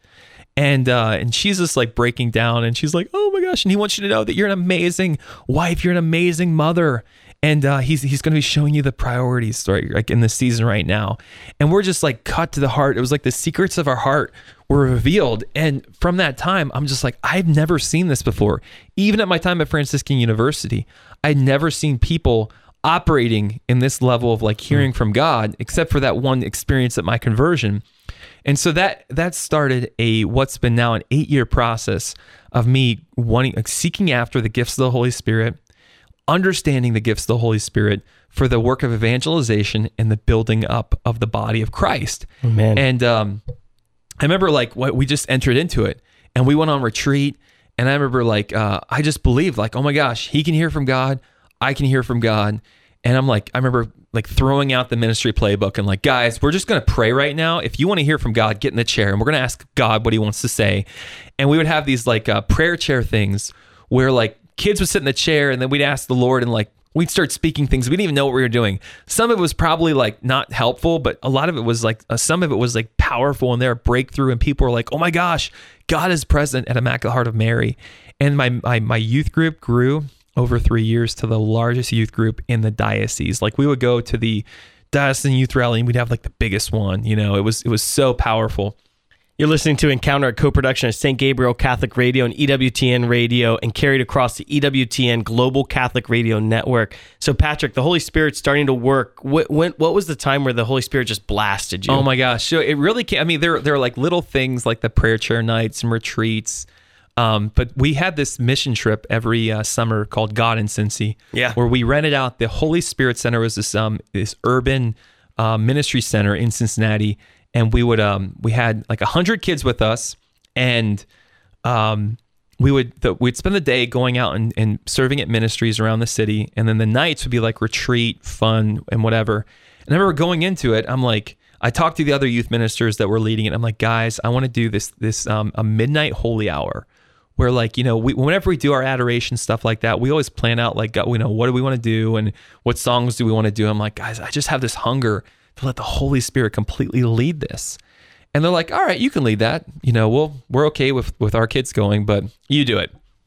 And she's just like breaking down, and she's like, oh my gosh. And he wants you to know that you're an amazing wife. You're an amazing mother. And he's going to be showing you the priorities, right, like in this season right now. And we're just like cut to the heart. It was like the secrets of our heart were revealed. And from that time, I'm just like, I've never seen this before. Even at my time at Franciscan University, I'd never seen people operating in this level of like hearing from God, except for that one experience at my conversion. And so that started what's been now an 8-year process of me seeking after the gifts of the Holy Spirit, understanding the gifts of the Holy Spirit for the work of evangelization and the building up of the body of Christ. Amen. And I remember like we just entered into it, and we went on retreat, and I remember like I just believed like, oh my gosh, he can hear from God, I can hear from God. And I'm like, I remember like throwing out the ministry playbook and like, guys, we're just going to pray right now. If you want to hear from God, get in the chair and we're going to ask God what he wants to say. And we would have these like prayer chair things where like kids would sit in the chair, and then we'd ask the Lord, and like we'd start speaking things. We didn't even know what we were doing. Some of it was probably like not helpful, but a lot of it was like, some of it was like powerful, and there a breakthrough, and people were like, oh my gosh, God is present at Immaculate Heart of Mary. And my youth group grew over 3 years to the largest youth group in the diocese. Like we would go to the diocesan youth rally, and we'd have like the biggest one, you know, it was so powerful. You're listening to Encounter, a co-production of St. Gabriel Catholic Radio and EWTN Radio, and carried across the EWTN Global Catholic Radio Network. So, Patrick, the Holy Spirit's starting to work. What was the time where the Holy Spirit just blasted you? Oh my gosh! So it really can't. I mean, there are like little things like the prayer chair nights and retreats. But we had this mission trip every summer called God in Cincy, where we rented out the Holy Spirit Center. Was this urban ministry center in Cincinnati. And we had like 100 kids with us, and we'd spend the day going out and serving at ministries around the city, and then the nights would be like retreat, fun, and whatever. And I remember going into it, I'm like, I talked to the other youth ministers that were leading it. I'm like, guys, I want to do this a midnight holy hour, where like, you know, whenever we do our adoration stuff like that, we always plan out like, you know, what do we want to do and what songs do we want to do? I'm like, guys, I just have this hunger to let the Holy Spirit completely lead this. And they're like, all right, you can lead that. You know, we're okay with our kids going, but you do it.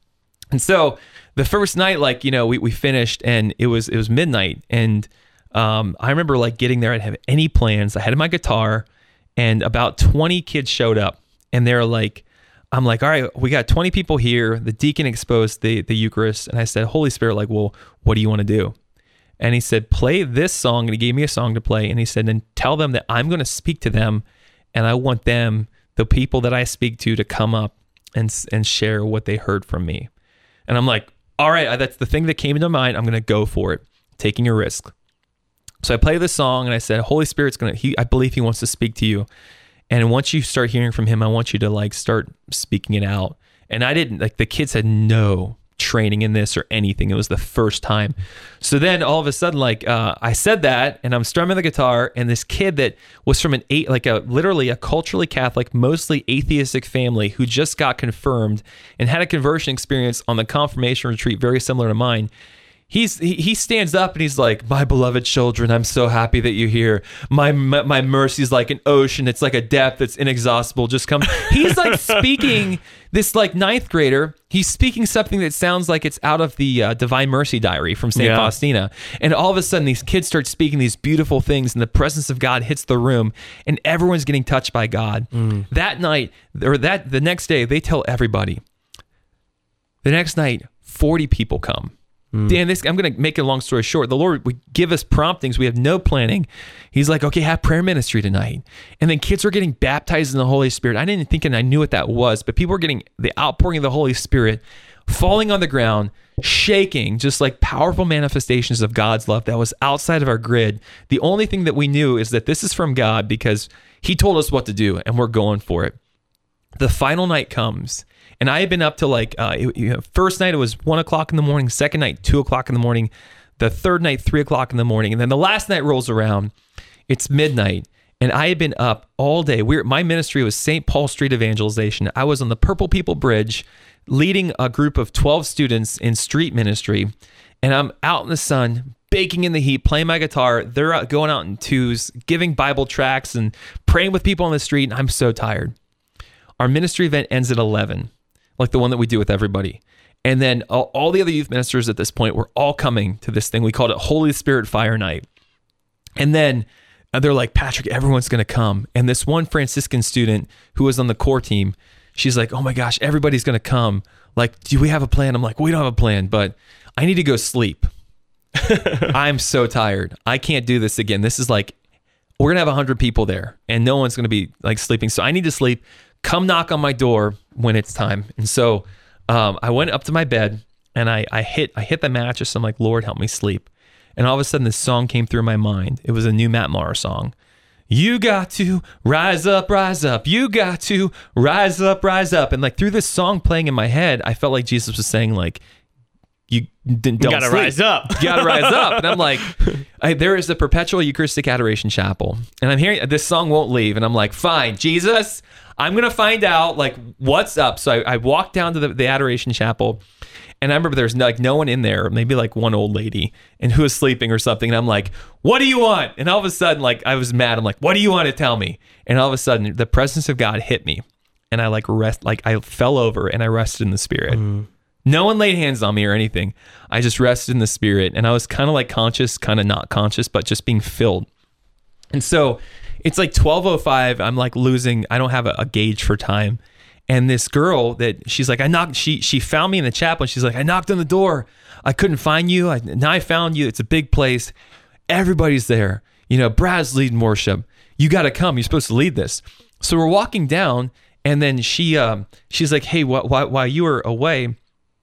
And so the first night, like, we finished and it was midnight. And I remember like getting there. I didn't have any plans. I had my guitar and about 20 kids showed up, and they're like, I'm like, all right, we got 20 people here. The deacon exposed the Eucharist. And I said, Holy Spirit, like, well, what do you want to do? And he said, play this song. And he gave me a song to play. And he said, then tell them that I'm going to speak to them. And I want them, the people that I speak to come up and share what they heard from me. And I'm like, all right, that's the thing that came into mind. I'm going to go for it, taking a risk. So I play the song and I said, Holy Spirit's I believe he wants to speak to you. And once you start hearing from him, I want you to like start speaking it out. And I didn't, like, the kids had no training in this or anything. It was the first time. So then all of a sudden, like, I said that and I'm strumming the guitar, and this kid that was from literally a culturally Catholic, mostly atheistic family who just got confirmed and had a conversion experience on the confirmation retreat, very similar to mine. He stands up and he's like, my beloved children, I'm so happy that you're here. My mercy is like an ocean. It's like a depth that's inexhaustible. Just come. He's like speaking, this like ninth grader, he's speaking something that sounds like it's out of the Divine Mercy Diary from St. Faustina. And all of a sudden these kids start speaking these beautiful things, and the presence of God hits the room and everyone's getting touched by God. That night, or the next day, they tell everybody. The next night, 40 people come. Dan, I'm going to make a long story short. The Lord would give us promptings. We have no planning. He's like, okay, have prayer ministry tonight. And then kids were getting baptized in the Holy Spirit. I didn't think, and I knew what that was, but people were getting the outpouring of the Holy Spirit, falling on the ground, shaking, just like powerful manifestations of God's love that was outside of our grid. The only thing that we knew is that this is from God because he told us what to do, and we're going for it. The final night comes. And I had been up to like, first night it was 1 o'clock in the morning, second night, 2 o'clock in the morning, the third night, 3 o'clock in the morning. And then the last night rolls around, it's midnight. And I had been up all day. My ministry was St. Paul Street Evangelization. I was on the Purple People Bridge leading a group of 12 students in street ministry. And I'm out in the sun, baking in the heat, playing my guitar. They're out, going out in twos, giving Bible tracts and praying with people on the street. And I'm so tired. Our ministry event ends at 11. Like the one that we do with everybody. And then all the other youth ministers at this point were all coming to this thing. We called it Holy Spirit Fire Night. And then they're like, Patrick, everyone's going to come. And this one Franciscan student who was on the core team, she's like, oh my gosh, everybody's going to come. Like, do we have a plan? I'm like, we don't have a plan, but I need to go sleep. I'm so tired. I can't do this again. This is like, we're going to have 100 people there and no one's going to be like sleeping. So I need to sleep. Come knock on my door when it's time. And so I went up to my bed and I hit the mattress. I'm like, Lord, help me sleep. And all of a sudden this song came through my mind. It was a new Matt Maher song. You got to rise up, rise up. You got to rise up, rise up. And like through this song playing in my head, I felt like Jesus was saying like, you gotta rise up. You gotta rise up. And I'm like, there is the Perpetual Eucharistic Adoration Chapel. And I'm hearing this song won't leave. And I'm like, fine, Jesus, I'm going to find out like what's up. So I walked down to the Adoration Chapel, and I remember there's like no one in there, maybe like one old lady and who was sleeping or something. And I'm like, what do you want? And all of a sudden, like I was mad. I'm like, what do you want to tell me? And all of a sudden the presence of God hit me, and I I fell over and I rested in the Spirit. No one laid hands on me or anything. I just rested in the Spirit, and I was kind of like conscious, kind of not conscious, but just being filled. And so it's like 12:05. I'm like losing. I don't have a gauge for time. And this girl that she's like, she found me in the chapel. And she's like, I knocked on the door. I couldn't find you. Now I found you. It's a big place. Everybody's there. Brad's leading worship. You got to come. You're supposed to lead this. So we're walking down, and then she's like, hey, while you were away,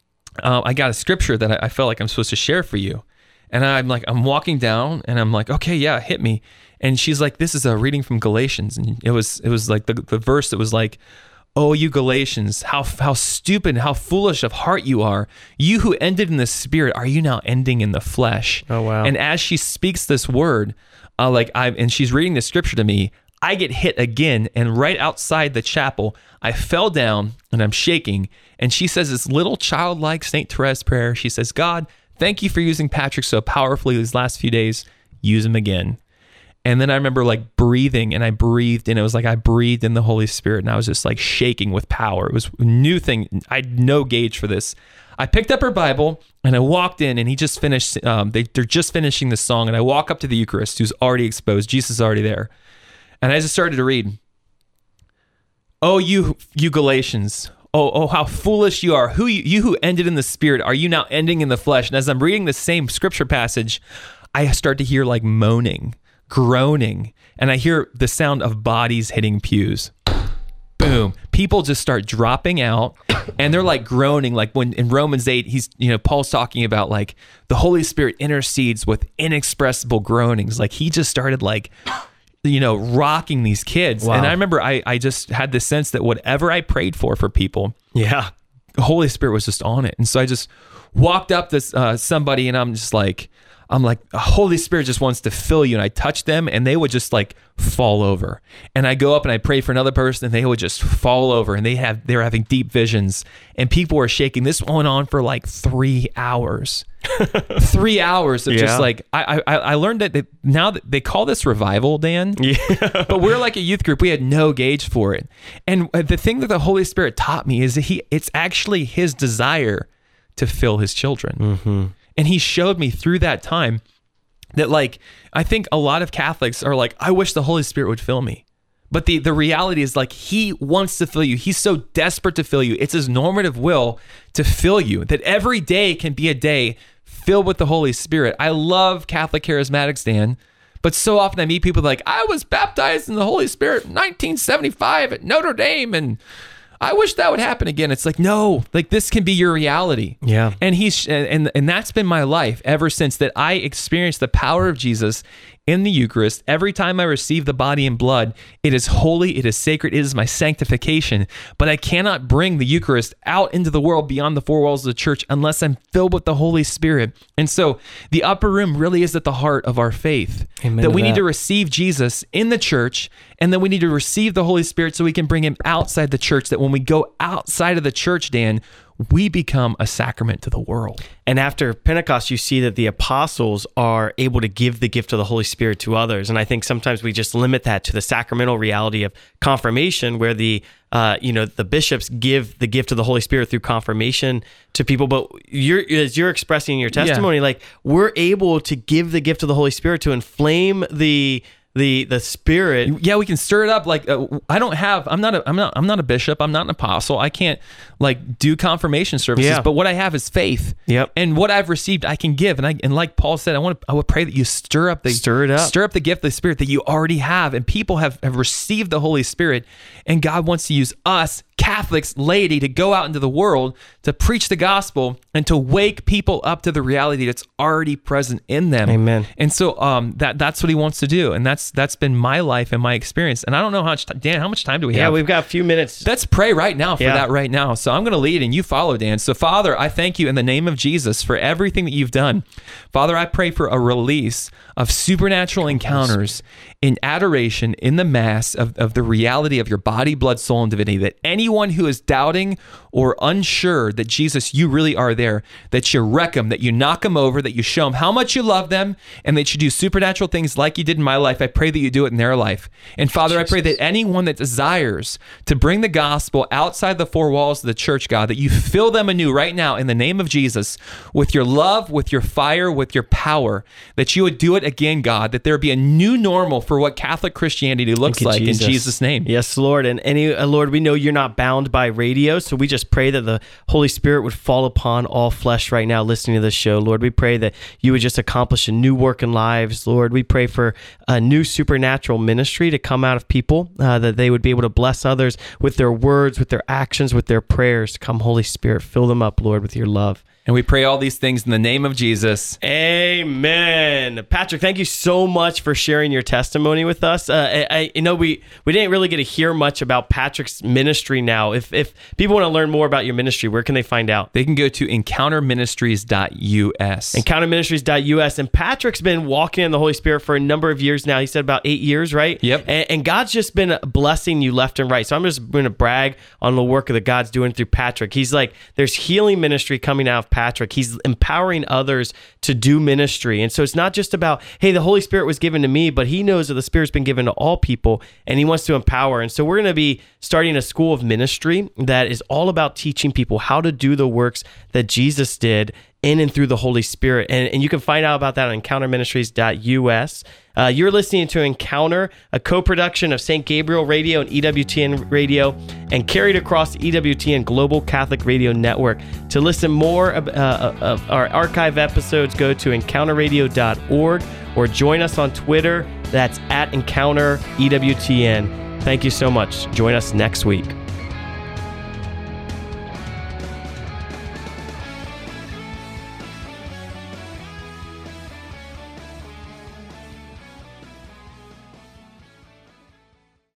I got a scripture that I felt like I'm supposed to share for you. And I'm walking down, and I'm like, okay, yeah, hit me. And she's like, this is a reading from Galatians. And it was like the verse that was like, oh, you Galatians, how stupid, how foolish of heart you are. You who ended in the Spirit, are you now ending in the flesh? Oh, wow. And as she speaks this word, and she's reading the scripture to me, I get hit again, and right outside the chapel, I fell down and I'm shaking. And she says this little childlike St. Therese prayer. She says, God, thank you for using Patrick so powerfully these last few days. Use him again. And then I remember like breathing, and I breathed, and it was like I breathed in the Holy Spirit, and I was just like shaking with power. It was a new thing. I had no gauge for this. I picked up her Bible and I walked in, and he just finished. They're just finishing the song, and I walk up to the Eucharist, who's already exposed. Jesus is already there, and I just started to read. Oh, you Galatians! Oh, how foolish you are! You who ended in the Spirit, are you now ending in the flesh? And as I'm reading the same scripture passage, I start to hear like moaning, groaning, and I hear the sound of bodies hitting pews. Boom. People just start dropping out, and they're like groaning, like when in Romans 8, Paul's talking about like the Holy Spirit intercedes with inexpressible groanings. Like he just started like, rocking these kids. Wow. And I remember I just had this sense that whatever I prayed for people, the Holy Spirit was just on it. And so I just walked up to somebody, and I'm like, the Holy Spirit just wants to fill you. And I touch them, and they would just like fall over. And I go up and I pray for another person, and they would just fall over. And they were having deep visions, and people were shaking. This went on for like 3 hours. 3 hours of just like, I learned that now that they call this revival, Dan. Yeah. But we're like a youth group. We had no gauge for it. And the thing that the Holy Spirit taught me is that it's actually his desire to fill his children. Mm-hmm. And he showed me through that time that like, I think a lot of Catholics are like, I wish the Holy Spirit would fill me. But the reality is like, he wants to fill you. He's so desperate to fill you. It's his normative will to fill you, that every day can be a day filled with the Holy Spirit. I love Catholic charismatics, Dan, but so often I meet people like, I was baptized in the Holy Spirit in 1975 at Notre Dame, and I wish that would happen again. It's like, no, like this can be your reality. Yeah. And and that's been my life ever since that I experienced the power of Jesus in the Eucharist. Every time I receive the body and blood, it is holy, it is sacred, it is my sanctification. But I cannot bring the Eucharist out into the world beyond the four walls of the church unless I'm filled with the Holy Spirit. And so the upper room really is at the heart of our faith. Amen that we need to receive Jesus in the church, and then we need to receive the Holy Spirit so we can bring him outside the church, that when we go outside of the church, Dan, we become a sacrament to the world. And after Pentecost, you see that the apostles are able to give the gift of the Holy Spirit to others. And I think sometimes we just limit that to the sacramental reality of confirmation, where the bishops give the gift of the Holy Spirit through confirmation to people. But as you're expressing in your testimony, like we're able to give the gift of the Holy Spirit to inflame the Spirit. Yeah, we can stir it up. Like I'm not a bishop. I'm not an apostle. I can't like do confirmation services. But what I have is faith. Yep. And what I've received, I can give. And like Paul said, I would pray that you stir up the gift of the Spirit that you already have. And people have received the Holy Spirit, and God wants to use us, Catholics, laity, to go out into the world to preach the gospel and to wake people up to the reality that's already present in them. Amen. And so that's what he wants to do, and that's been my life and my experience. And I don't know Dan, how much time do we have? Yeah, we've got a few minutes. Let's pray right now for that right now. So I'm going to lead and you follow, Dan. So Father, I thank you in the name of Jesus for everything that you've done. Father, I pray for a release of supernatural encounters in adoration in the Mass of the reality of your body, blood, soul, and divinity, that anyone who is doubting or unsure that Jesus, you really are there, that you wreck them, that you knock them over, that you show them how much you love them, and that you do supernatural things like you did in my life. I pray that you do it in their life. And Father, I pray that anyone that desires to bring the gospel outside the four walls of the church, God, that you fill them anew right now in the name of Jesus with your love, with your fire, with your power, that you would do it again, God, that there would be a new normal for what Catholic Christianity looks like in Jesus' name. Yes, Lord. And Lord, we know you're not bound by radio, so we just pray that the Holy Spirit would fall upon all flesh right now listening to this show. Lord, we pray that you would just accomplish a new work in lives. Lord, we pray for a new supernatural ministry to come out of people, that they would be able to bless others with their words, with their actions, with their prayers. Come, Holy Spirit, fill them up, Lord, with your love. And we pray all these things in the name of Jesus. Amen. Patrick, thank you so much for sharing your testimony with us. I know we didn't really get to hear much about Patrick's ministry now. If people want to learn more about your ministry, where can they find out? They can go to encounterministries.us. Encounterministries.us. And Patrick's been walking in the Holy Spirit for a number of years now. He said about 8 years, right? Yep. And God's just been blessing you left and right. So I'm just going to brag on the work that God's doing through Patrick. He's like, there's healing ministry coming out of Patrick. He's empowering others to do ministry. And so it's not just about, hey, the Holy Spirit was given to me, but he knows that the Spirit's been given to all people and he wants to empower. And so we're going to be starting a school of ministry that is all about teaching people how to do the works that Jesus did in and through the Holy Spirit. And you can find out about that on encounterministries.us. You're listening to Encounter, a co-production of St. Gabriel Radio and EWTN Radio, and carried across the EWTN Global Catholic Radio Network. To listen more of our archive episodes, go to encounterradio.org or join us on Twitter. That's @EncounterEWTN. Thank you so much. Join us next week.